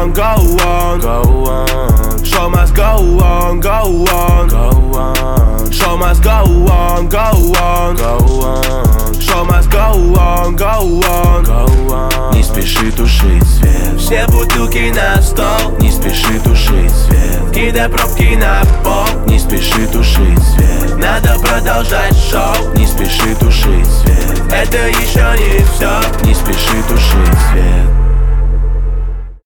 on, go on, go on, show must go on, go on, go on, show must go on, go on, go on, show must go on, go on, go on. Не спеши тушить свет, все бутылки на стол, не спеши тушить свет, кидай пробки на пол, не спеши тушить свет, надо продолжать шоу, не спеши тушить свет, это еще не все. не спеши тушить свет.